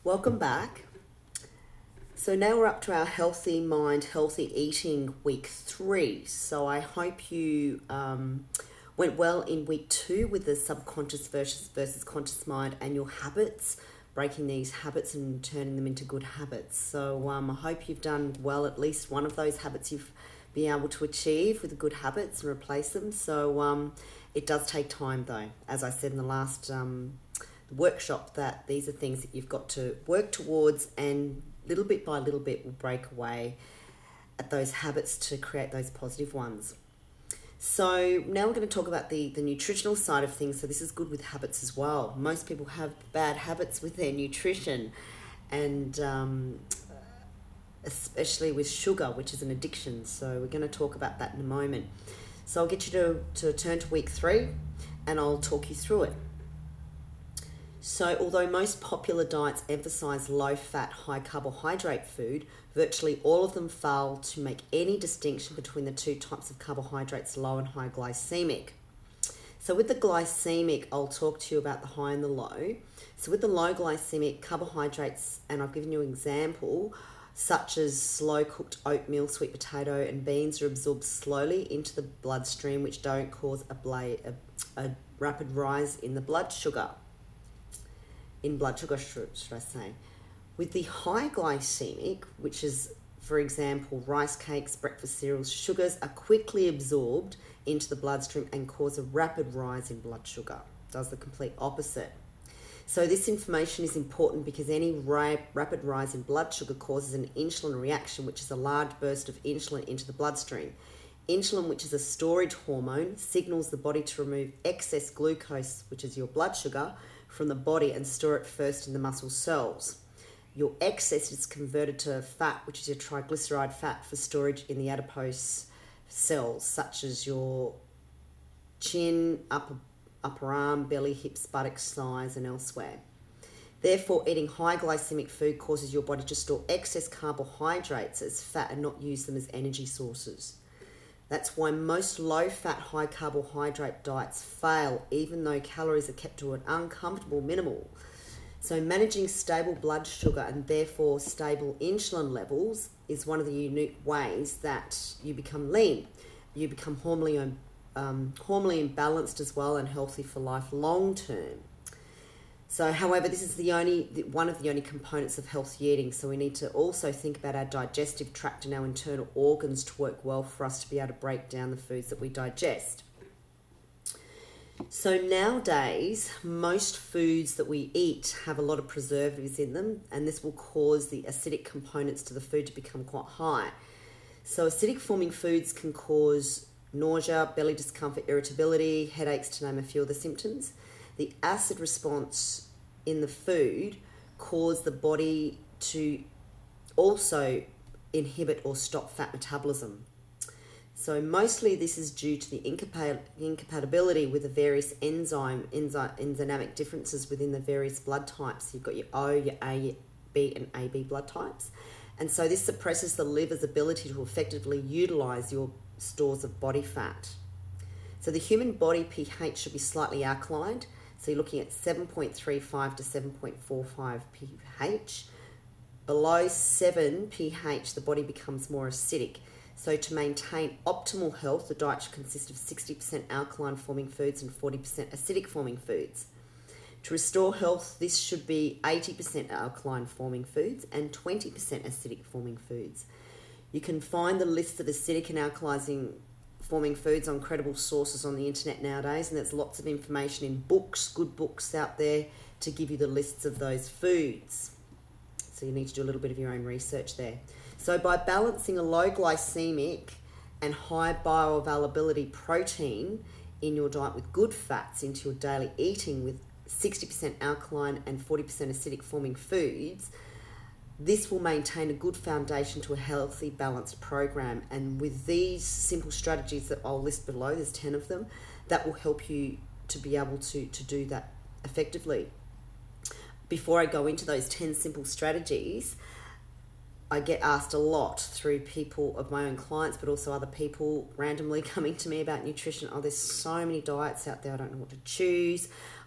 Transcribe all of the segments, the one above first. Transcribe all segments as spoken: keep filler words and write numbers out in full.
Welcome back. So now we're up to our Healthy Mind, Healthy Eating week three. So I hope you um, went well in week two with the subconscious versus, versus conscious mind and your habits, breaking these habits and turning them into good habits. So um, I hope you've done well, at least one of those habits you've been able to achieve with good habits and replace them. So um, it does take time though, as I said in the last um, workshop, that these are things that you've got to work towards, and little bit by little bit will break away at those habits to create those positive ones. So now we're going to talk about the, the nutritional side of things. So this is good with habits as well. Most people have bad habits with their nutrition, and um, especially with sugar, which is an addiction. So we're going to talk about that in a moment. So I'll get you to, to turn to week three and I'll talk you through it. So although most popular diets emphasize low-fat, high-carbohydrate food, virtually all of them fail to make any distinction between the two types of carbohydrates, low and high glycemic. So with the glycemic, I'll talk to you about the high and the low. So with the low glycemic carbohydrates, and I've given you an example, such as slow-cooked oatmeal, sweet potato, and beans are absorbed slowly into the bloodstream, which don't cause a, bla- a, a rapid rise in the blood sugar. in blood sugar, should, should I say. With the high glycemic, which is, for example, rice cakes, breakfast cereals, sugars are quickly absorbed into the bloodstream and cause a rapid rise in blood sugar. It does the complete opposite. So this information is important because any ra- rapid rise in blood sugar causes an insulin reaction, which is a large burst of insulin into the bloodstream. Insulin, which is a storage hormone, signals the body to remove excess glucose, which is your blood sugar, from the body and store it first in the muscle cells. Your excess is converted to fat, which is your triglyceride fat, for storage in the adipose cells, such as your chin, upper, upper arm, belly, hips, buttocks, thighs, and elsewhere. Therefore, eating high glycemic food causes your body to store excess carbohydrates as fat and not use them as energy sources. That's why most low-fat, high-carbohydrate diets fail, even though calories are kept to an uncomfortable minimal. So managing stable blood sugar and therefore stable insulin levels is one of the unique ways that you become lean. You become hormonally, um, hormonally imbalanced as well, and healthy for life long term. So, however, this is the only one of the only components of healthy eating. So we need to also think about our digestive tract and our internal organs to work well for us to be able to break down the foods that we digest. So nowadays, most foods that we eat have a lot of preservatives in them, and this will cause the acidic components to the food to become quite high. So acidic forming foods can cause nausea, belly discomfort, irritability, headaches, to name a few of the symptoms. The acid response in the food cause the body to also inhibit or stop fat metabolism. So mostly this is due to the incompat- incompatibility with the various enzyme, enzyme enzymatic differences within the various blood types. You've got your O, your A, your B and A B blood types. And so this suppresses the liver's ability to effectively utilize your stores of body fat. So the human body pH should be slightly alkaline. So you're looking at seven point three five to seven point four five pH. Below seven pH, the body becomes more acidic. So to maintain optimal health, the diet should consist of sixty percent alkaline forming foods and forty percent acidic forming foods. To restore health, this should be eighty percent alkaline forming foods and twenty percent acidic forming foods. You can find the list of acidic and alkalizing forming foods on credible sources on the internet nowadays, and there's lots of information in books, good books out there, to give you the lists of those foods. So you need to do a little bit of your own research there. So by balancing a low glycemic and high bioavailability protein in your diet with good fats into your daily eating with sixty percent alkaline and forty percent acidic forming foods, this will maintain a good foundation to a healthy, balanced program. And with these simple strategies that I'll list below, there's ten of them, that will help you to be able to, to do that effectively. Before I go into those ten simple strategies, I get asked a lot through people of my own clients, but also other people randomly coming to me about nutrition. Oh, there's so many diets out there, I don't know what to choose.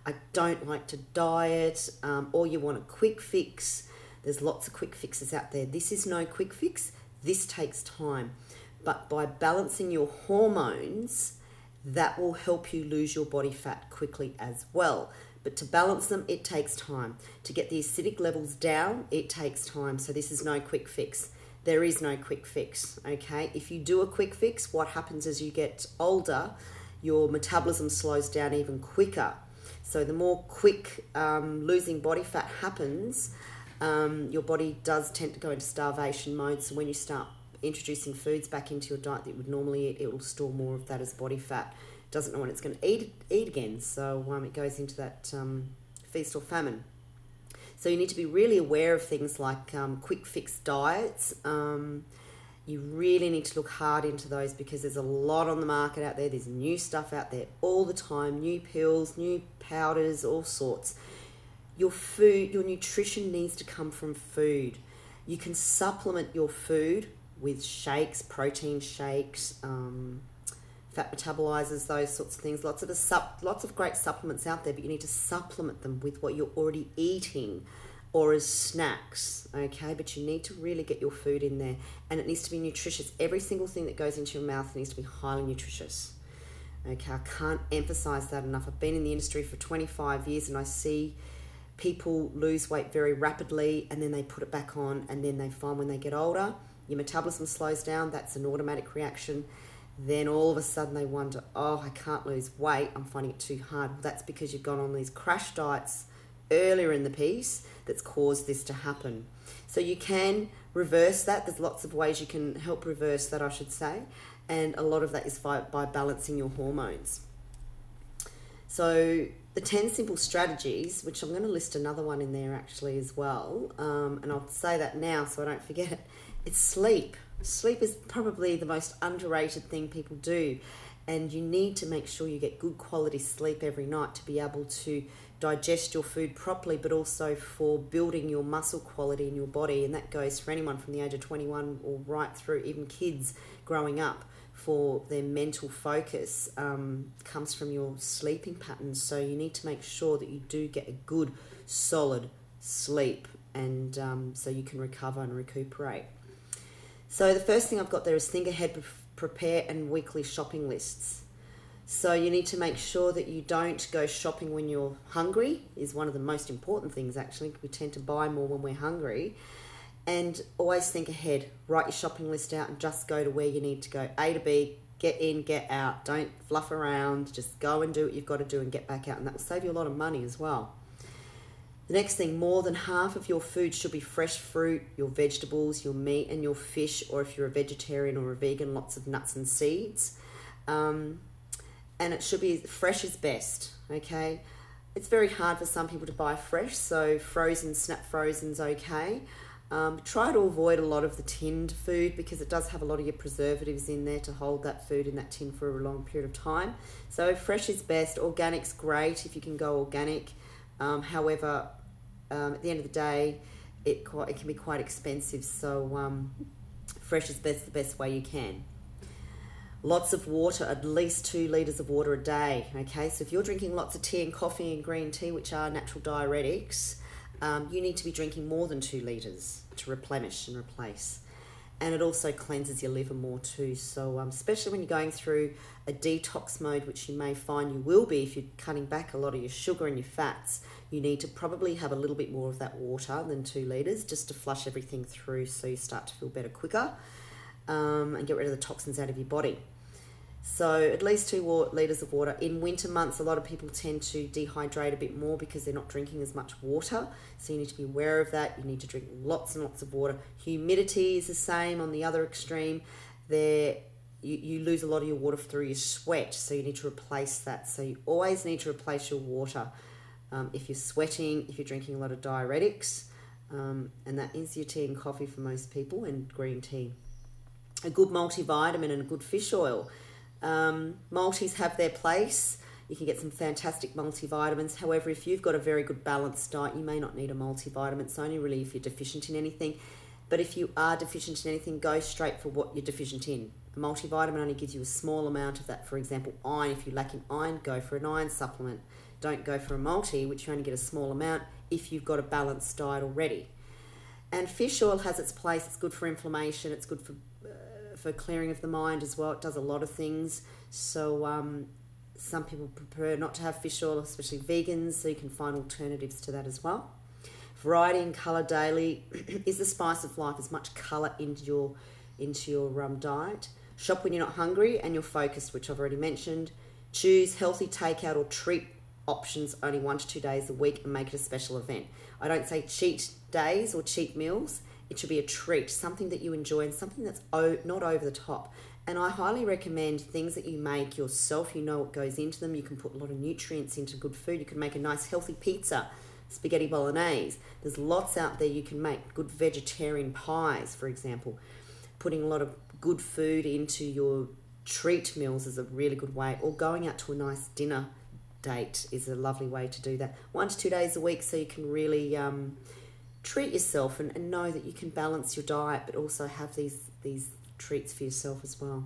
I don't like to diet, um, or you want a quick fix. There's lots of quick fixes out there. This is no quick fix. This takes time. But by balancing your hormones, that will help you lose your body fat quickly as well. But to balance them, it takes time. To get the acidic levels down, it takes time. So this is no quick fix. There is no quick fix, okay? If you do a quick fix, what happens as you get older, your metabolism slows down even quicker. So the more quick um, losing body fat happens, um, your body does tend to go into starvation mode. So when you start introducing foods back into your diet that you would normally eat, it will store more of that as body fat. Doesn't know when it's going to eat eat again, so um, it goes into that um, feast or famine. So you need to be really aware of things like um, quick fix diets. Um, you really need to look hard into those because there's a lot on the market out there. There's new stuff out there all the time, new pills, new powders, all sorts. Your food, your nutrition needs to come from food. You can supplement your food with shakes, protein shakes, um, fat metabolizers, those sorts of things. Lots of a sup, lots of great supplements out there, but you need to supplement them with what you're already eating or as snacks, okay? But you need to really get your food in there, and it needs to be nutritious. Every single thing that goes into your mouth needs to be highly nutritious, okay? I can't emphasize that enough. I've been in the industry for twenty-five years, and I see people lose weight very rapidly, and then they put it back on, and then they find when they get older, your metabolism slows down. That's an automatic reaction. Then all of a sudden they wonder, oh, I can't lose weight. I'm finding it too hard. Well, that's because you've gone on these crash diets earlier in the piece that's caused this to happen. So you can reverse that. There's lots of ways you can help reverse that, I should say. And a lot of that is by, by balancing your hormones. So the ten simple strategies, which I'm going to list another one in there actually as well. Um, and I'll say that now so I don't forget it. It's sleep. Sleep is probably the most underrated thing people do, and you need to make sure you get good quality sleep every night to be able to digest your food properly, but also for building your muscle quality in your body. And that goes for anyone from the age of twenty-one or right through, even kids growing up, for their mental focus um, comes from your sleeping patterns. So you need to make sure that you do get a good solid sleep, and um, so you can recover and recuperate. So the first thing I've got there is think ahead, prepare and weekly shopping lists. So you need to make sure that you don't go shopping when you're hungry, is one of the most important things actually. We tend to buy more when we're hungry. And always think ahead. Write your shopping list out and just go to where you need to go. A to B, get in, get out. Don't fluff around. Just go and do what you've got to do and get back out. And that will save you a lot of money as well. The next thing, more than half of your food should be fresh fruit, your vegetables, your meat and your fish, or if you're a vegetarian or a vegan, lots of nuts and seeds. Um, and it should be fresh is best, okay? It's very hard for some people to buy fresh, so frozen, snap frozen's okay. Um, try to avoid a lot of the tinned food because it does have a lot of your preservatives in there to hold that food in that tin for a long period of time. So fresh is best. Organic's great if you can go organic. Um, however, um, at the end of the day, it quite, it can be quite expensive. So um, fresh is best, the best way you can. Lots of water, at least two litres of water a day. Okay, so if you're drinking lots of tea and coffee and green tea, which are natural diuretics, um, you need to be drinking more than two litres to replenish and replace. And it also cleanses your liver more too. So um, especially when you're going through a detox mode, which you may find you will be if you're cutting back a lot of your sugar and your fats, you need to probably have a little bit more of that water than two litres just to flush everything through so you start to feel better quicker um, and get rid of the toxins out of your body. So at least two litres of water. In winter months, a lot of people tend to dehydrate a bit more because they're not drinking as much water. So you need to be aware of that. You need to drink lots and lots of water. Humidity is the same on the other extreme. There, you, you lose a lot of your water through your sweat, so you need to replace that. So you always need to replace your water. Um, if you're sweating, if you're drinking a lot of diuretics, um, and that is your tea and coffee for most people, and green tea. A good multivitamin and a good fish oil. Um, multis have their place. You can get some fantastic multivitamins. However, if you've got a very good balanced diet, you may not need a multivitamin. It's only really if you're deficient in anything. But if you are deficient in anything, go straight for what you're deficient in. A multivitamin only gives you a small amount of that. For example, iron. If you're lacking iron, go for an iron supplement. Don't go for a multi, which you only get a small amount, if you've got a balanced diet already. And fish oil has its place. It's good for inflammation. It's good for uh, for clearing of the mind as well. It does a lot of things. So um, some people prefer not to have fish oil, especially vegans, so you can find alternatives to that as well. Variety and colour daily is the spice of life. As much colour into your into your um, diet. Shop when you're not hungry and you're focused, which I've already mentioned. Choose healthy takeout or treat options only one to two days a week and make it a special event. I don't say cheat days or cheat meals. It should be a treat, something that you enjoy and something that's o- not over the top. And I highly recommend things that you make yourself. You know what goes into them. You can put a lot of nutrients into good food. You can make a nice healthy pizza, spaghetti bolognese. There's lots out there you can make. Good vegetarian pies, for example. Putting a lot of good food into your treat meals is a really good way, or going out to a nice dinner date is a lovely way to do that. One to two days a week, so you can really um, treat yourself and, and know that you can balance your diet, but also have these these treats for yourself as well.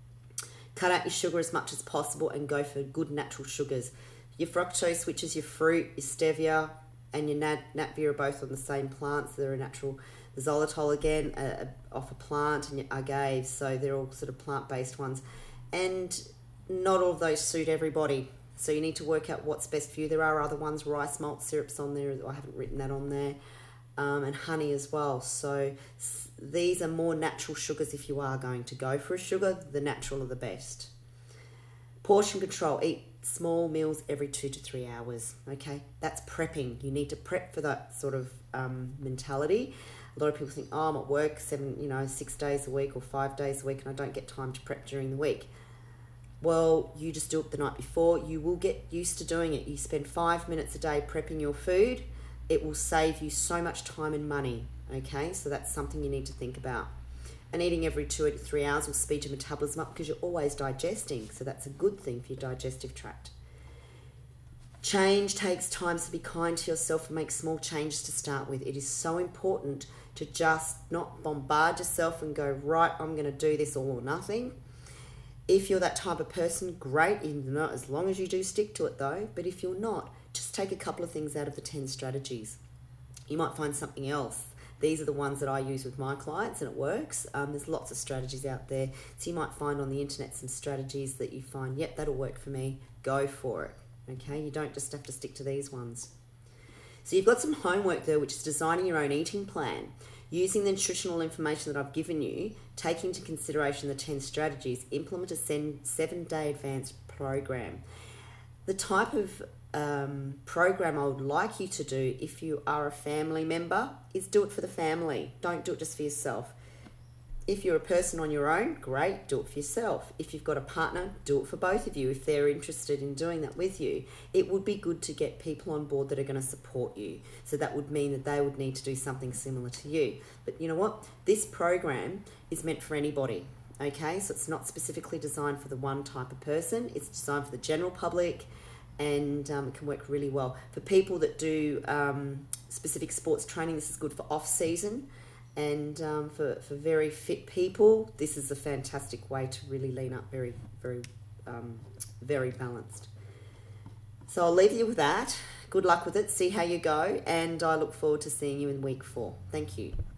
Cut out your sugar as much as possible and go for good natural sugars. Your fructose, which is your fruit, your stevia, and your nat- natvia are both on the same plants. They're a natural. The xylitol again, uh, off a plant, and your agave, so they're all sort of plant-based ones. And not all of those suit everybody, so you need to work out what's best for you. There are other ones, rice malt syrups on there, I haven't written that on there, um, and honey as well. So s- these are more natural sugars. If you are going to go for a sugar, the natural are the best. Portion control, eat small meals every two to three hours, okay? That's prepping. You need to prep for that sort of um, mentality. A lot of people think, oh, I'm at work seven, you know, six days a week or five days a week and I don't get time to prep during the week. Well, you just do it the night before. You will get used to doing it. You spend five minutes a day prepping your food. It will save you so much time and money, okay? So that's something you need to think about. And eating every two to three hours will speed your metabolism up because you're always digesting. So that's a good thing for your digestive tract. Change takes time, so be kind to yourself and make small changes to start with. It is so important to just not bombard yourself and go, right, I'm going to do this all or nothing. If you're that type of person, great, not as long as you do stick to it though. But if you're not, just take a couple of things out of the ten strategies. You might find something else. These are the ones that I use with my clients and it works. Um, there's lots of strategies out there. So you might find on the internet some strategies that you find, yep, that'll work for me. Go for it. Okay, you don't just have to stick to these ones. So you've got some homework there, which is designing your own eating plan. Using the nutritional information that I've given you, take into consideration the ten strategies, implement a seven-day advanced program. The type of um, program I would like you to do if you are a family member is do it for the family. Don't do it just for yourself. If you're a person on your own, great, do it for yourself. If you've got a partner, do it for both of you if they're interested in doing that with you. It would be good to get people on board that are going to support you. So that would mean that they would need to do something similar to you. But you know what? This program is meant for anybody, okay? So it's not specifically designed for the one type of person. It's designed for the general public, and um, it can work really well. For people that do um, specific sports training, this is good for off-season. And um, for, for very fit people, this is a fantastic way to really lean up very, very, um, very balanced. So I'll leave you with that. Good luck with it. See how you go. And I look forward to seeing you in week four. Thank you.